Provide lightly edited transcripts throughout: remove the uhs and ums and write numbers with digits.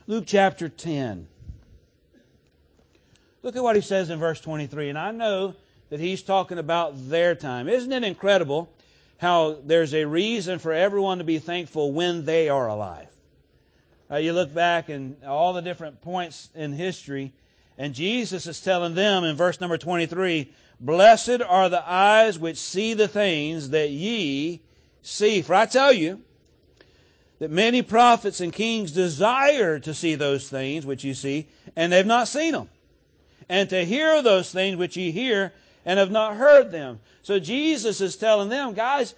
Luke chapter 10. Look at what he says in verse 23. And I know that he's talking about their time. Isn't it incredible how there's a reason for everyone to be thankful when they are alive? You look back and all the different points in history, and Jesus is telling them in verse number 23, "Blessed are the eyes which see the things that ye see. For I tell you that many prophets and kings desire to see those things which you see, and they've not seen them, and to hear those things which ye hear, and have not heard them." So Jesus is telling them, guys,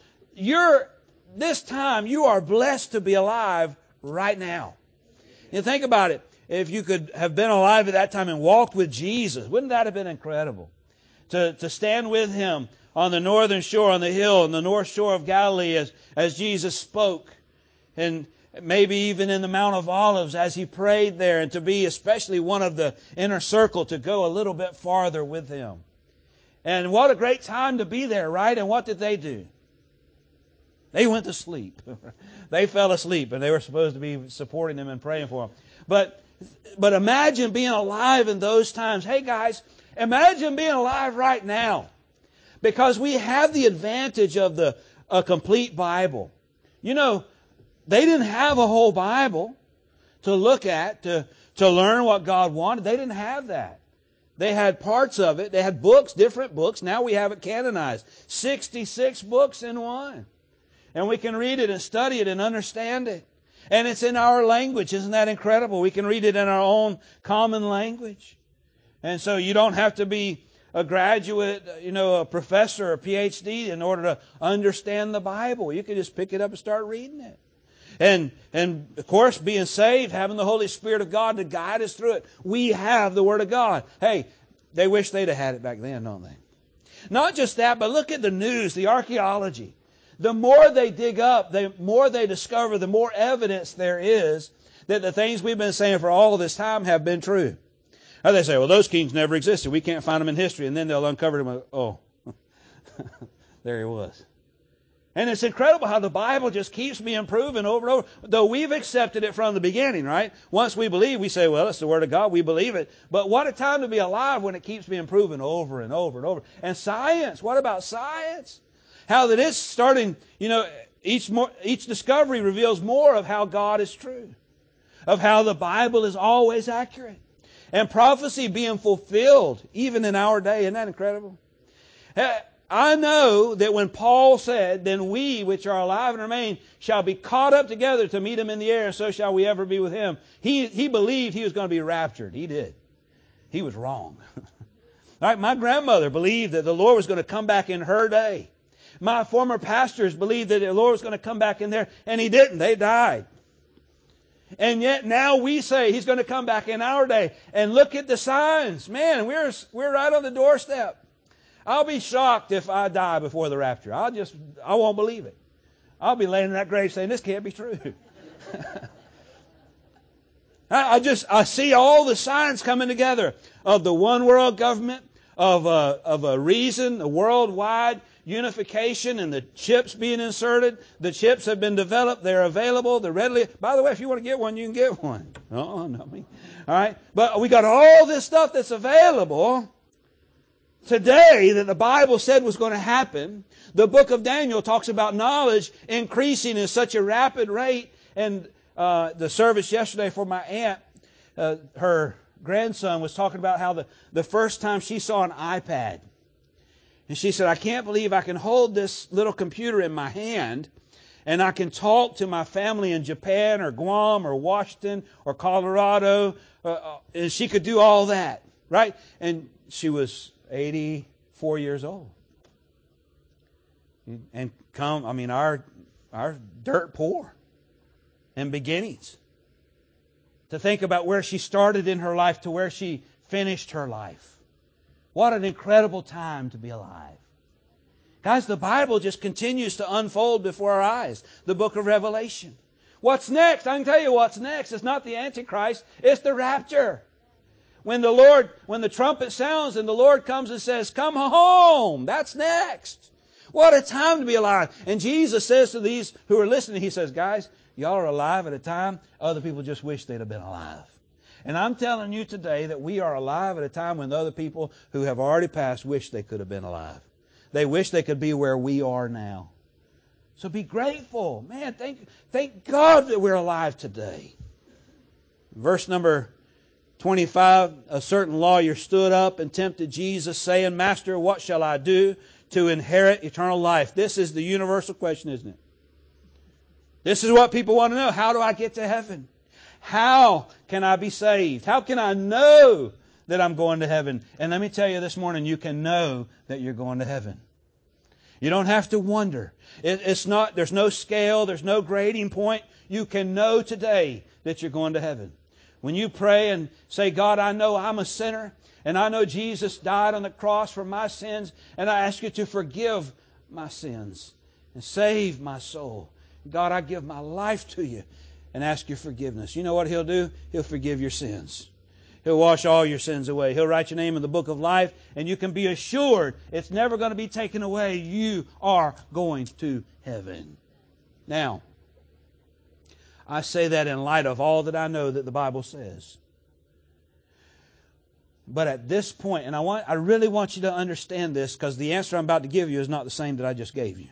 this time you are blessed to be alive right now. You think about it. If you could have been alive at that time and walked with Jesus, wouldn't that have been incredible? To stand with Him on the northern shore, on the hill, on the north shore of Galilee as Jesus spoke. And maybe even in the Mount of Olives as He prayed there, and to be especially one of the inner circle, to go a little bit farther with Him. And what a great time to be there, right? And what did they do? They went to sleep. They fell asleep, and they were supposed to be supporting them and praying for them. But imagine being alive in those times. Hey guys, imagine being alive right now. Because we have the advantage of a complete Bible. You know, they didn't have a whole Bible to look at, to learn what God wanted. They didn't have that. They had parts of it. They had books, different books. Now we have it canonized. 66 books in one. And we can read it and study it and understand it. And it's in our language. Isn't that incredible? We can read it in our own common language. And so you don't have to be a graduate, a professor or a PhD in order to understand the Bible. You can just pick it up and start reading it. And of course, being saved, having the Holy Spirit of God to guide us through it. We have the Word of God. Hey, they wish they'd have had it back then, don't they? Not just that, but look at the news, the archaeology. The more they dig up, the more they discover, the more evidence there is that the things we've been saying for all this time have been true. Or they say, well, those kings never existed. We can't find them in history. And then they'll uncover them. Oh, there he was. And it's incredible how the Bible just keeps being proven over and over. Though we've accepted it from the beginning, right? Once we believe, we say, well, it's the Word of God. We believe it. But what a time to be alive when it keeps being proven over and over and over. And science. What about science? How that it's starting, each discovery reveals more of how God is true. Of how the Bible is always accurate. And prophecy being fulfilled even in our day. Isn't that incredible? I know that when Paul said, then we which are alive and remain shall be caught up together to meet Him in the air, and so shall we ever be with Him. He believed he was going to be raptured. He did. He was wrong. All right, my grandmother believed that the Lord was going to come back in her day. My former pastors believed that the Lord was going to come back in there, and He didn't. They died. And yet now we say He's going to come back in our day. And look at the signs. Man, we're right on the doorstep. I'll be shocked if I die before the rapture. I won't believe it. I'll be laying in that grave saying, this can't be true. I see all the signs coming together of the one world government, of a reason, a worldwide unification, and the chips being inserted. The chips have been developed. They're available. They're readily. By the way, if you want to get one, you can get one. Oh, not me. All right. But we got all this stuff that's available today that the Bible said was going to happen. The book of Daniel talks about knowledge increasing at such a rapid rate. And the service yesterday for my aunt, her grandson was talking about how the first time she saw an iPad. And she said, I can't believe I can hold this little computer in my hand and I can talk to my family in Japan or Guam or Washington or Colorado. And she could do all that, right? And she was 84 years old. And our dirt poor and beginnings. To think about where she started in her life to where she finished her life. What an incredible time to be alive. Guys, the Bible just continues to unfold before our eyes. The book of Revelation. What's next? I can tell you what's next. It's not the Antichrist. It's the rapture. When the trumpet sounds and the Lord comes and says, come home. That's next. What a time to be alive. And Jesus says to these who are listening, He says, guys, y'all are alive at a time other people just wish they'd have been alive. And I'm telling you today that we are alive at a time when other people who have already passed wish they could have been alive. They wish they could be where we are now. So be grateful. Man, thank God that we're alive today. Verse number 25, a certain lawyer stood up and tempted Jesus, saying, Master, what shall I do to inherit eternal life? This is the universal question, isn't it? This is what people want to know. How do I get to heaven? How can I be saved? How can I know that I'm going to heaven? And let me tell you this morning, you can know that you're going to heaven. You don't have to wonder. There's no scale, there's no grading point. You can know today that you're going to heaven. When you pray and say, God, I know I'm a sinner, and I know Jesus died on the cross for my sins, and I ask you to forgive my sins and save my soul. God, I give my life to you and ask your forgiveness. You know what He'll do? He'll forgive your sins. He'll wash all your sins away. He'll write your name in the book of life, and you can be assured it's never going to be taken away. You are going to heaven. Now, I say that in light of all that I know that the Bible says. But at this point, and I really want you to understand this, because the answer I'm about to give you is not the same that I just gave you.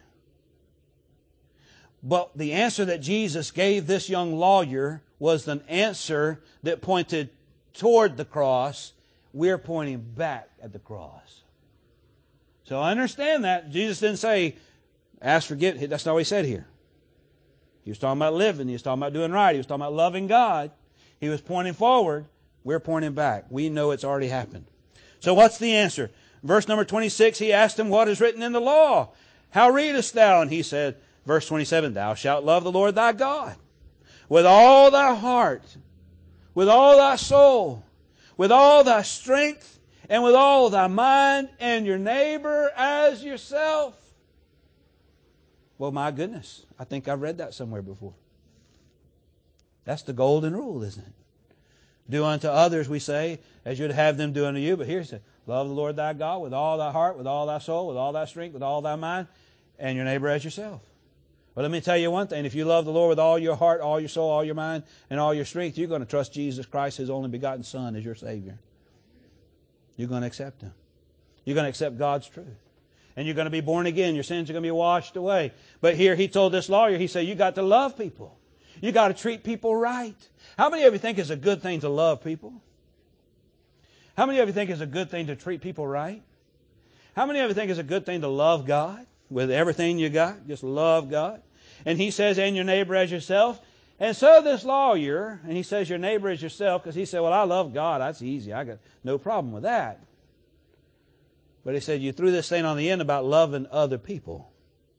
But the answer that Jesus gave this young lawyer was an answer that pointed toward the cross. We're pointing back at the cross. So I understand that. Jesus didn't say, ask forgiveness. That's not what He said here. He was talking about living. He was talking about doing right. He was talking about loving God. He was pointing forward. We're pointing back. We know it's already happened. So what's the answer? Verse number 26, He asked him, what is written in the law? How readest thou? And he said, verse 27, Thou shalt love the Lord thy God with all thy heart, with all thy soul, with all thy strength, and with all thy mind, and your neighbor as yourself. Well, my goodness, I think I've read that somewhere before. That's the golden rule, isn't it? Do unto others, we say, as you'd have them do unto you. But here it says, love the Lord thy God with all thy heart, with all thy soul, with all thy strength, with all thy mind, and your neighbor as yourself. Well, let me tell you one thing. If you love the Lord with all your heart, all your soul, all your mind, and all your strength, you're going to trust Jesus Christ, His only begotten Son, as your Savior. You're going to accept Him. You're going to accept God's truth. And you're going to be born again. Your sins are going to be washed away. But here He told this lawyer, He said, you got to love people. You got to treat people right. How many of you think it's a good thing to love people? How many of you think it's a good thing to treat people right? How many of you think it's a good thing to love God with everything you got? Just love God. And He says, and your neighbor as yourself. And so this lawyer, and he says your neighbor as yourself, because he said, well, I love God. That's easy. I got no problem with that. But he said, you threw this thing on the end about loving other people.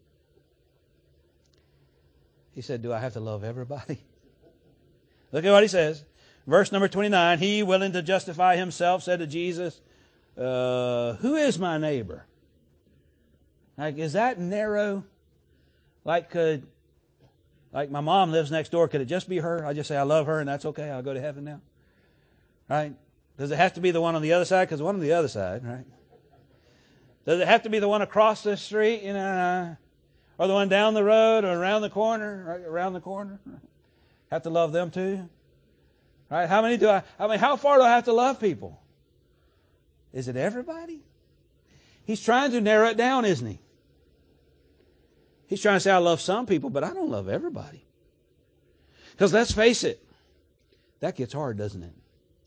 He said, do I have to love everybody? Look at what he says. Verse number 29, He, willing to justify himself, said to Jesus, who is my neighbor? Like, is that narrow? Like my mom lives next door. Could it just be her? I just say I love her and that's okay. I'll go to heaven now. Right? Does it have to be the one on the other side? Because the one on the other side, right? Does it have to be the one across the street, or the one down the road or around the corner? Right? Around the corner? Have to love them too? Right? How far do I have to love people? Is it everybody? He's trying to narrow it down, isn't he? He's trying to say, I love some people, but I don't love everybody. Because let's face it, that gets hard, doesn't it?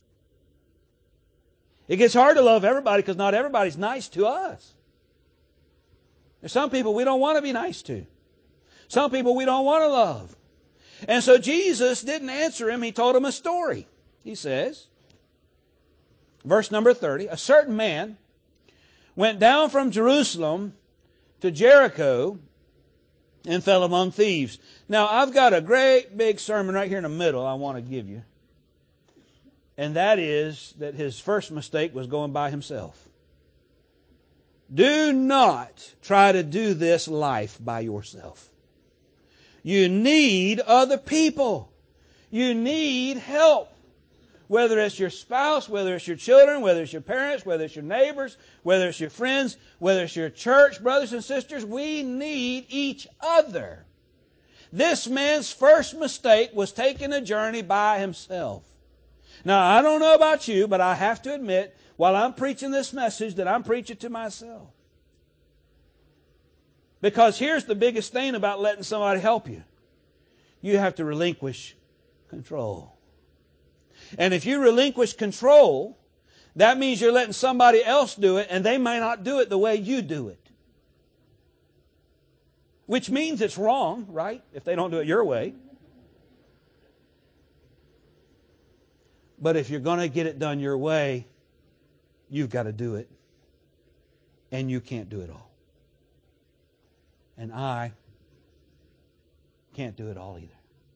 It gets hard to love everybody because not everybody's nice to us. There's some people we don't want to be nice to. Some people we don't want to love. And so Jesus didn't answer him. He told him a story. He says, verse number 30, a certain man went down from Jerusalem to Jericho and fell among thieves. Now, I've got a great big sermon right here in the middle I want to give you. And that is that his first mistake was going by himself. Do not try to do this life by yourself. You need other people. You need help. Whether it's your spouse, whether it's your children, whether it's your parents, whether it's your neighbors, whether it's your friends, whether it's your church, brothers and sisters, we need each other. This man's first mistake was taking a journey by himself. Now, I don't know about you, but I have to admit, while I'm preaching this message, that I'm preaching to myself. Because here's the biggest thing about letting somebody help you. You have to relinquish control. And if you relinquish control, that means you're letting somebody else do it, and they may not do it the way you do it. Which means it's wrong, right? If they don't do it your way. But if you're going to get it done your way, you've got to do it. And you can't do it all. And I can't do it all either.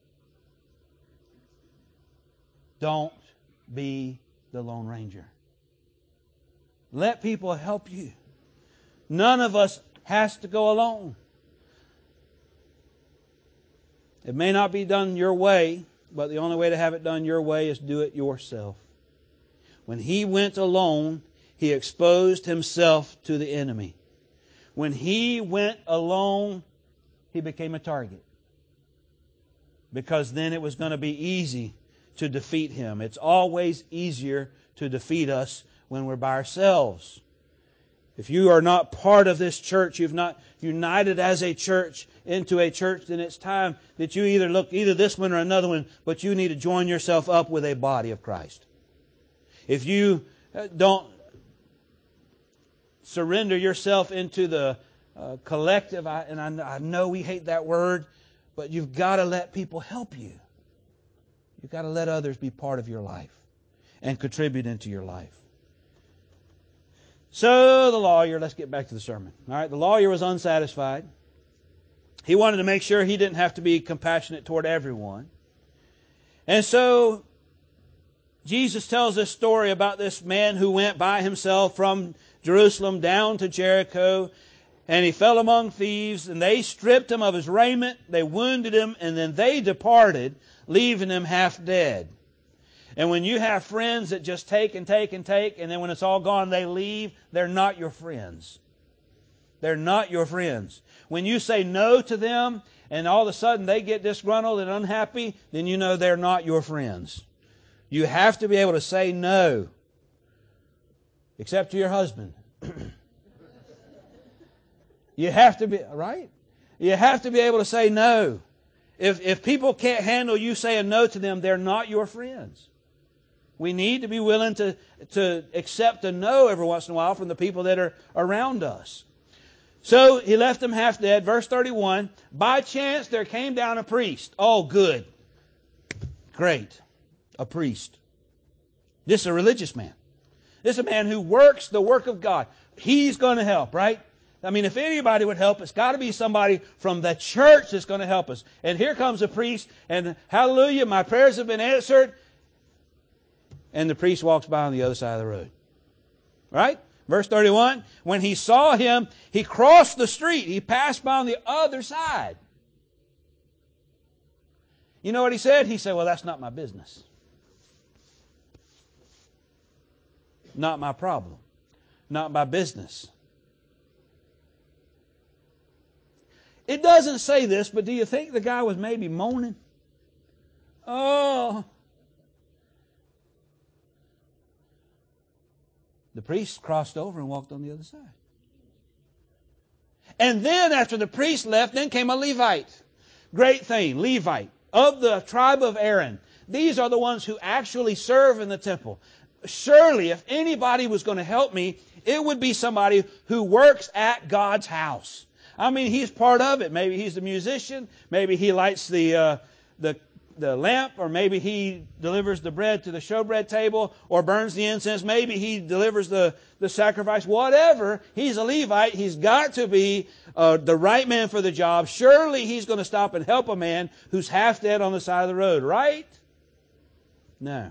Don't be the Lone Ranger. Let people help you. None of us has to go alone. It may not be done your way, but the only way to have it done your way is do it yourself. When he went alone, he exposed himself to the enemy. When he went alone, he became a target. Because then it was going to be easy to defeat him. It's always easier to defeat us when we're by ourselves. If you are not part of this church, you've not united as a church into a church, then it's time that you either this one or another one, but you need to join yourself up with a body of Christ. If you don't surrender yourself into the collective, I know we hate that word, but you've got to let people help you. You've got to let others be part of your life and contribute into your life. So the lawyer, let's get back to the sermon. All right, the lawyer was unsatisfied. He wanted to make sure he didn't have to be compassionate toward everyone. And so Jesus tells this story about this man who went by himself from Jerusalem down to Jericho, and he fell among thieves, and they stripped him of his raiment, they wounded him, and then they departed, leaving him half dead. And when you have friends that just take and take and take, and then when it's all gone they leave, they're not your friends. They're not your friends. When you say no to them, and all of a sudden they get disgruntled and unhappy, then you know they're not your friends. You have to be able to say no. Except to your husband. You have to be, right? You have to be able to say no. If people can't handle you saying no to them, they're not your friends. We need to be willing to accept a no every once in a while from the people that are around us. So he left them half dead. Verse 31, by chance there came down a priest. Oh, good. Great. A priest. This is a religious man. This is a man who works the work of God. He's going to help, right? I mean, if anybody would help, it's got to be somebody from the church that's going to help us. And here comes a priest, and hallelujah, my prayers have been answered. And the priest walks by on the other side of the road. Right? Verse 31, when he saw him, he crossed the street. He passed by on the other side. You know what he said? He said, well, that's not my business. Not my problem. Not my business. It doesn't say this, but do you think the guy was maybe moaning? Oh. The priest crossed over and walked on the other side. And then after the priest left, then came a Levite. Great thing, Levite, of the tribe of Aaron. These are the ones who actually serve in the temple. Surely, if anybody was going to help me, it would be somebody who works at God's house. I mean, he's part of it. Maybe he's the musician. Maybe he lights the lamp, or maybe he delivers the bread to the showbread table, or burns the incense. Maybe he delivers the sacrifice. Whatever, he's a Levite. He's got to be the right man for the job. Surely he's going to stop and help a man who's half dead on the side of the road, right? No.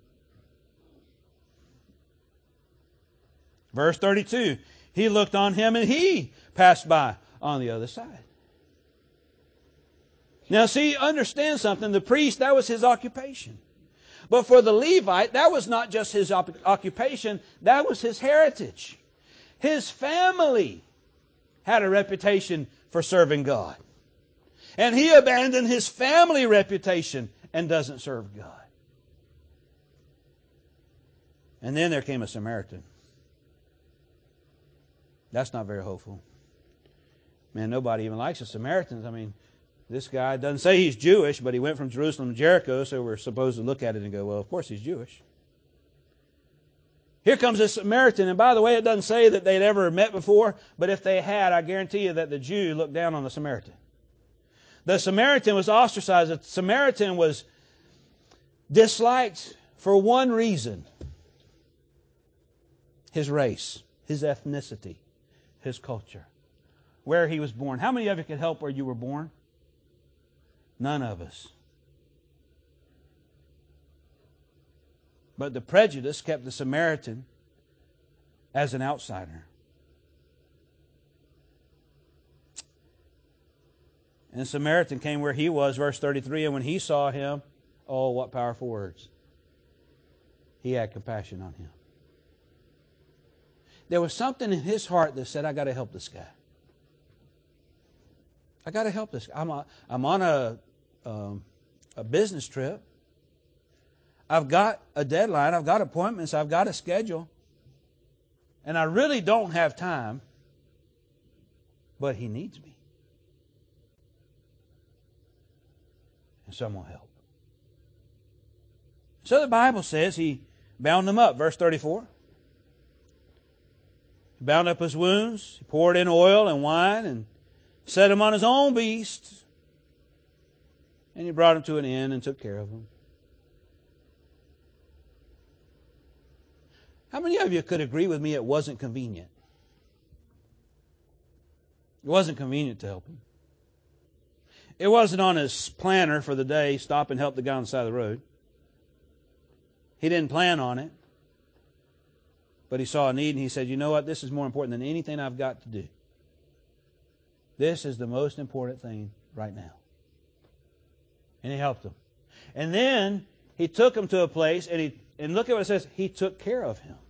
Verse 32, he looked on him and he passed by on the other side. Now see, understand something. The priest, that was his occupation. But for the Levite, that was not just his occupation, that was his heritage. His family had a reputation for serving God. And he abandoned his family reputation and doesn't serve God. And then there came a Samaritan. That's not very hopeful. Man, nobody even likes the Samaritans. I mean, this guy doesn't say he's Jewish, but he went from Jerusalem to Jericho, so we're supposed to look at it and go, well, of course he's Jewish. Here comes a Samaritan, and by the way, it doesn't say that they'd ever met before, but if they had, I guarantee you that the Jew looked down on the Samaritan. The Samaritan was ostracized. The Samaritan was disliked for one reason: his race, his ethnicity, his culture, where he was born. How many of you could help where you were born? None of us. But the prejudice kept the Samaritan as an outsider. And the Samaritan came where he was, verse 33, and when he saw him, oh, what powerful words. He had compassion on him. There was something in his heart that said, I got to help this guy. I got to help this guy. I'm on a business trip. I've got a deadline. I've got appointments. I've got a schedule. And I really don't have time. But he needs me. And someone help. So the Bible says he bound him up. Verse 34. He bound up his wounds. He poured in oil and wine and set him on his own beast. And he brought him to an inn and took care of him. How many of you could agree with me it wasn't convenient? It wasn't convenient to help him. It wasn't on his planner for the day, stop and help the guy on the side of the road. He didn't plan on it. But he saw a need and he said, you know what, this is more important than anything I've got to do. This is the most important thing right now. And he helped him. And then he took him to a place, and look at what it says, he took care of him.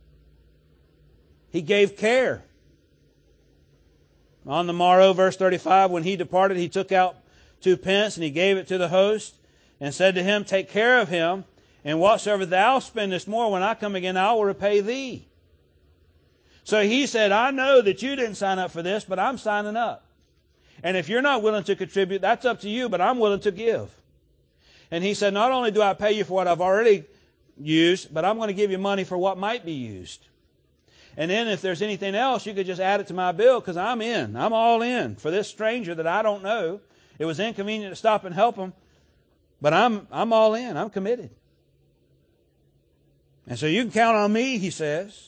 He gave care. On the morrow, verse 35, when he departed, he took out 2 pence, and he gave it to the host, and said to him, take care of him, and whatsoever thou spendest more, when I come again, I will repay thee. So he said, I know that you didn't sign up for this, but I'm signing up. And if you're not willing to contribute, that's up to you, but I'm willing to give. And he said, not only do I pay you for what I've already used, but I'm going to give you money for what might be used. And then if there's anything else, you could just add it to my bill, because I'm in. I'm all in for this stranger that I don't know. It was inconvenient to stop and help him, but I'm all in. I'm committed. And so you can count on me, he says.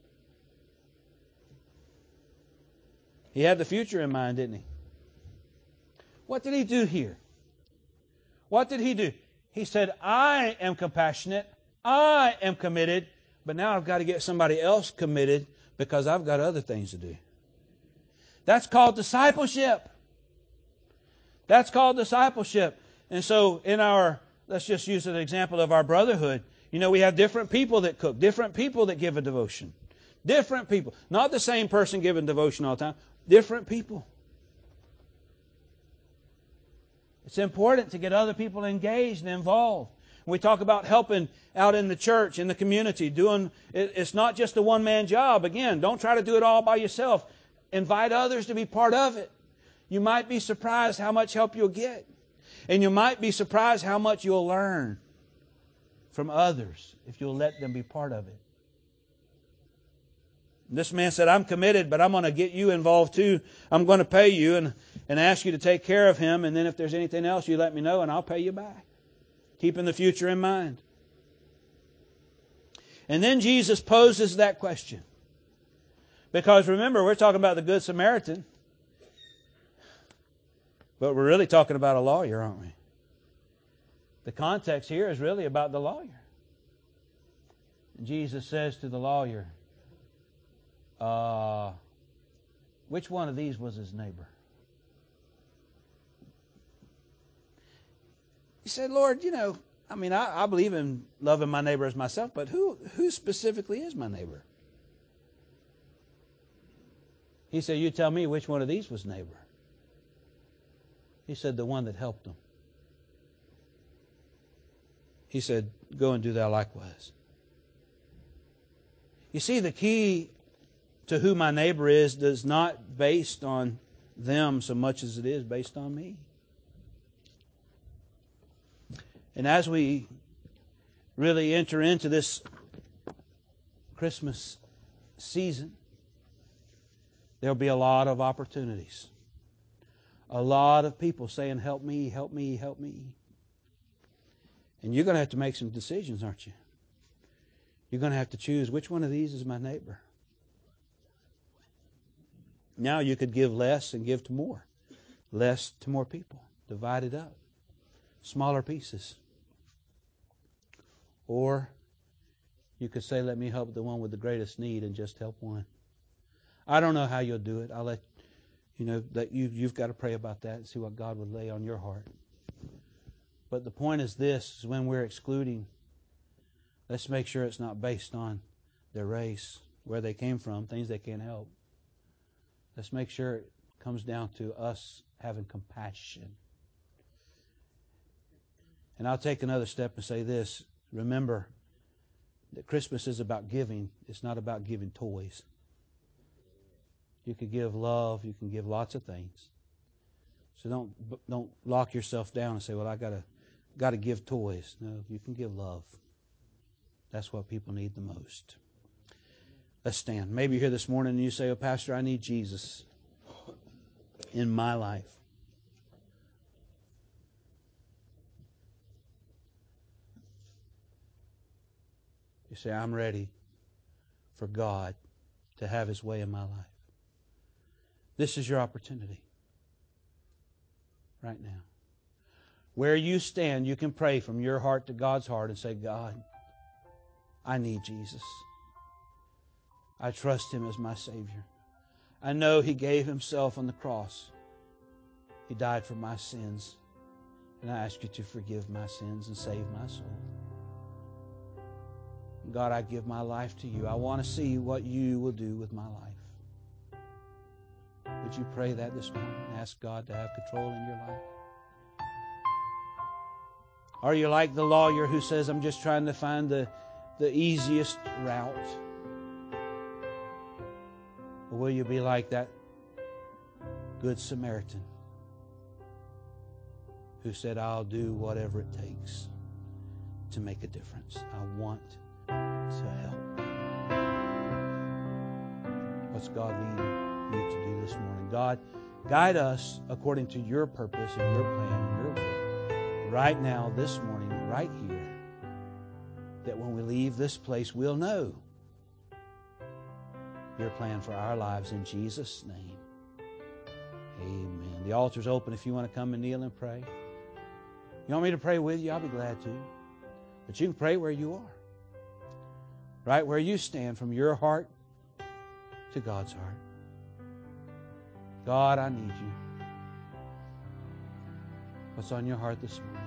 He had the future in mind, didn't he? What did he do here? What did he do? He said, I am compassionate. I am committed. But now I've got to get somebody else committed because I've got other things to do. That's called discipleship. That's called discipleship. And so let's just use an example of our brotherhood. You know, we have different people that cook, different people that give a devotion. Different people. Not the same person giving devotion all the time. Different people. It's important to get other people engaged and involved. We talk about helping out in the church, in the community, it's not just a one-man job. Again, don't try to do it all by yourself. Invite others to be part of it. You might be surprised how much help you'll get. And you might be surprised how much you'll learn from others if you'll let them be part of it. This man said, I'm committed, but I'm going to get you involved too. I'm going to pay you and ask you to take care of him. And then if there's anything else, you let me know and I'll pay you back. Keeping the future in mind. And then Jesus poses that question. Because remember, we're talking about the Good Samaritan. But we're really talking about a lawyer, aren't we? The context here is really about the lawyer. And Jesus says to the lawyer, which one of these was his neighbor? He said, Lord, I believe in loving my neighbor as myself, but who specifically is my neighbor? He said, you tell me which one of these was neighbor. He said, the one that helped them. He said, go and do thou likewise. You see, the key to who my neighbor is not based on them so much as it is based on me. And as we really enter into this Christmas season, there'll be a lot of opportunities. A lot of people saying, help me, help me, help me. And you're going to have to make some decisions, aren't you? You're going to have to choose which one of these is my neighbor. Now you could give less and give to more. Less to more people. Divide it up. Smaller pieces. Or you could say, let me help the one with the greatest need and just help one. I don't know how you'll do it. I'll let you know that you've got to pray about that and see what God would lay on your heart. But the point is this, is when we're excluding, let's make sure it's not based on their race, where they came from, things they can't help. Let's make sure it comes down to us having compassion. And I'll take another step and say this. Remember that Christmas is about giving. It's not about giving toys. You can give love. You can give lots of things. So don't lock yourself down and say, well, I got to give toys. No, you can give love. That's what people need the most. Let's stand. Maybe you're here this morning and you say, oh, Pastor, I need Jesus in my life. You say, I'm ready for God to have His way in my life. This is your opportunity right now. Where you stand, you can pray from your heart to God's heart and say, God, I need Jesus. I trust Him as my Savior. I know He gave Himself on the cross. He died for my sins. And I ask you to forgive my sins and save my soul. God, I give my life to you. I want to see what you will do with my life. Would you pray that this morning? Ask God to have control in your life. Are you like the lawyer who says, I'm just trying to find the easiest route? Or will you be like that Good Samaritan who said, I'll do whatever it takes to make a difference. I want to help. What's God leading you to do this morning? God, guide us according to your purpose and your plan and your will. Right now, this morning, right here, that when we leave this place, we'll know your plan for our lives in Jesus' name. Amen. The altar's open if you want to come and kneel and pray. You want me to pray with you? I'll be glad to. But you can pray where you are. Right where you stand, from your heart to God's heart. God, I need you. What's on your heart this morning?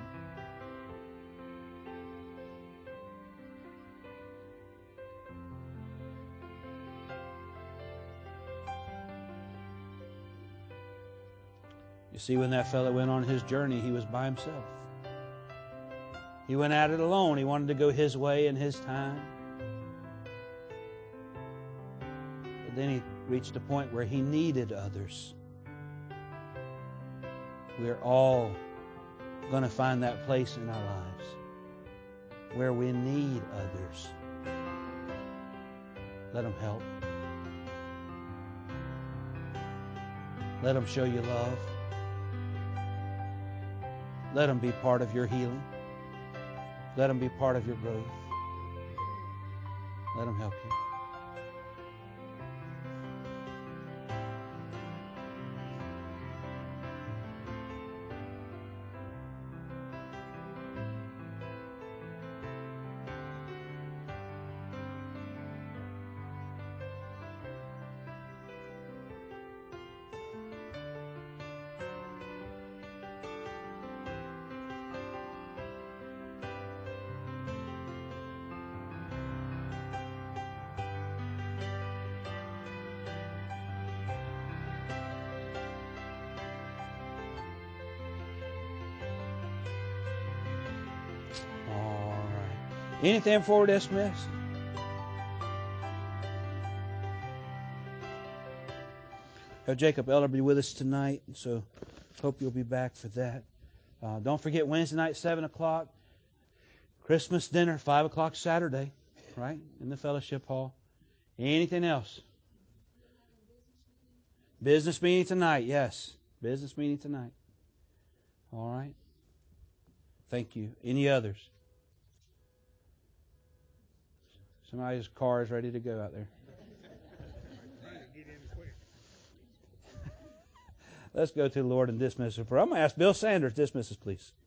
You see, when that fellow went on his journey, he was by himself. He went at it alone. He wanted to go his way in his time. But then he reached a point where he needed others. We're all going to find that place in our lives where we need others. Let them help. Let them show you love. Let them be part of your healing. Let them be part of your growth. Let them help you. Anything before we're dismissed? Jacob Eller will be with us tonight, so hope you'll be back for that. Don't forget Wednesday night, 7 o'clock. Christmas dinner, 5 o'clock Saturday, right, in the fellowship hall. Anything else? Business meeting tonight, yes. Business meeting tonight. All right. Thank you. Any others? Somebody's car is ready to go out there. Let's go to the Lord and dismiss us. I'm going to ask Bill Sanders, dismiss us, please.